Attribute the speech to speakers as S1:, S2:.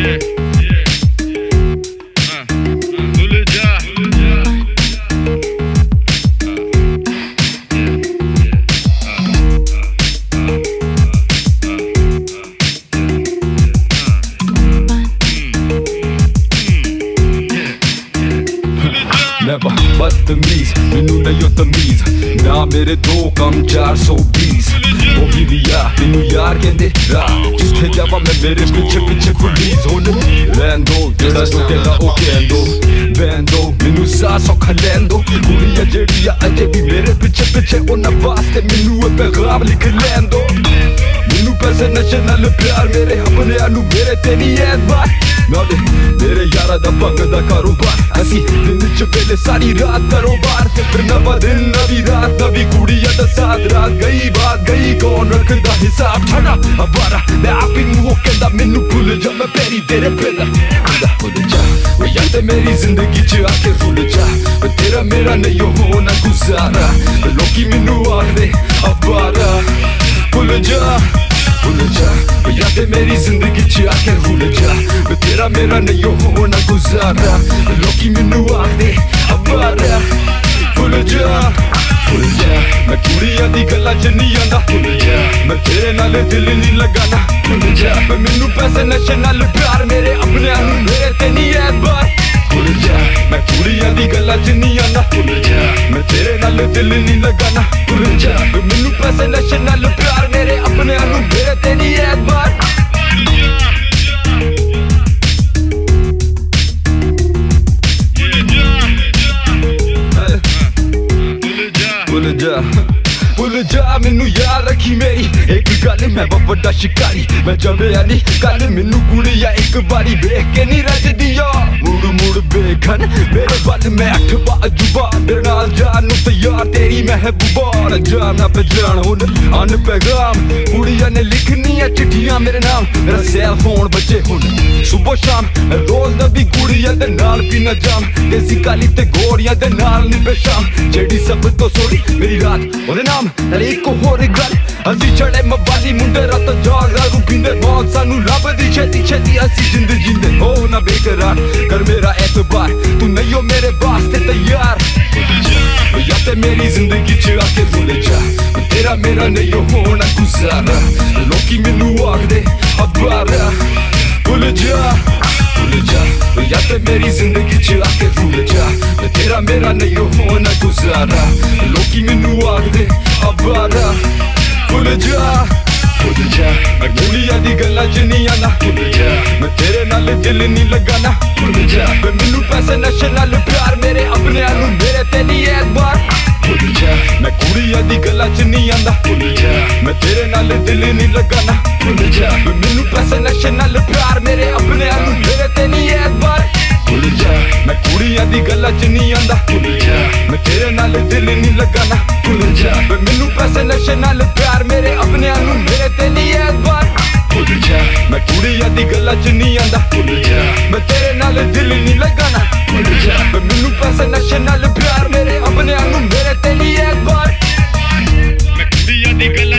S1: बदतमीज मैनू नहीं तमीज ना मेरे दो कम 420 ओही लिया मैनू यार कहंदे जिथे जावा मैं मेरे पीछे पीछे पुलिस हुन लैन दो जेड़ा टुटेगा ओ कहन दो बैन दो मैनू सा सौखा लैन दो कुड़िया जेड़ी अजे भी मेरे पीछे पीछे उन्हां वास्ते मैनू पैगाम लिख लैन दो मैनू पैसे नशे नाल प्यार मेरे अपने आनू मेरे ते नहीं ऐतबार मेरे यारा दा भंग दा कारोबार असी दिन च पहले सारी रात कारोबार फिर नवा दिन नवी रात नवी कुड़िया दा साथ रात गई बात गई कौन रखदा हिसाब छड़ा अबारा मैं आप ही मुंह कहंदा मैनू भुल जा मैं पैरी तेरे पैदा भुल जा वो यार ते मेरी जिंदगी च आके भुल जा तेरा मेरा नहीं होना गुजारा लोकी मैनू आखदे अबारा भुल जा या ते मेरी जिंदगी च आके भूल जा तेरा मेरा नहीं होना गुजारा लोकी मैनू आखदे अबारा भुल जा मैं कुड़िया दी गल्लां च नहीं आंदा भुल जा मैं तेरे नाल दिल नहीं लगाना भुल जा मैनू पैसे नशे नाल प्यार मेरे अपने आनू मेरे ते नहीं ऐतबार भुल जा मैं कुड़िया दी गल्लां च नहीं आंदा भुल जा मैं तेरे नाल दिल नहीं लगाना भुल जा मैनू पैसे नशे नाल प्यार मेरे अपने आनू मेरे ते नहीं ऐतबार भुल जा मैनू याद रखी मेरी एक गल मैं बड़ा शिकारी मैं जमेआ नहीं कल मैनू कुड़िया एक बारी वेख के नहीं रजदिया मुड़ मुड़ बेखन मेरे बल मैं 8 बाजुबा मेरे नाल जान तैयार तेरी महबूबा जाना पहचान हुन अन पैगाम कुड़िया ने लिखनी है चिट्ठियां मेरे नाम मेरा सेल फोन बजे हुन सुबह शाम रोज नबी कुड़िया दे नाल पीना जाम देसी काली ते गोड़ियां दे नाल निभे शाम जेड़ी सब तो सोड़ी मेरी रात ओदे नाम एक होर गल असी चढ़े मबाली मुंडे रात जाग दारू पींदे मौत सानू लभदी छेती छेती असी जिंद जींदे हो ना बेकरार कर मेरा एतबार तू नहीं हो मेरे वास्ते तैयार या ते मेरी जिंदगी च आके भुल जा तेरा मेरा नहीं होना गुजारा लोकी मैनू आखदे अबारा भुल जा या ते मेरी जिंदगी च आके भुल जा तेरा मेरा नहीं होना गुजारा लोकी मैनू आखदे अबारा भुल जा मैं कुड़िया दी गल्लां च नहीं आना भुल जा मैं तेरे नाल दिल नहीं लगाना भुल जा मैनू पैसे नशे नाल प्यार मेरे अपने आनू मेरे ते नहीं ऐतबार भुल जा मैं कुड़िया दी गल्लां च नहीं आंदा भुल जा मैं तेरे नाल दिल नहीं लगाना भुल जा मैनू पैसे नशे नाल प्यार मेरे अपने आनू मेरे ते नहीं ऐतबार भुल जा मैं कुड़िया दी गल्लां च नहीं आंदा भुल जा मैं तेरे नाल दिल नहीं लगाना भुल जा मैनू पैसे नशे नाल प्यार मेरे अपने आनू मेरे ते नहीं ऐतबार भुल जा मैं कुड़िया दी गल्लां च नहीं आंदा भुल जा मैं तेरे नाल दिल नहीं लगाना भुल जा मैनू पैसे नशे नाल प्यार मेरे अपने आनू मेरे ते नहीं ऐतबार मैं कुड़िया दी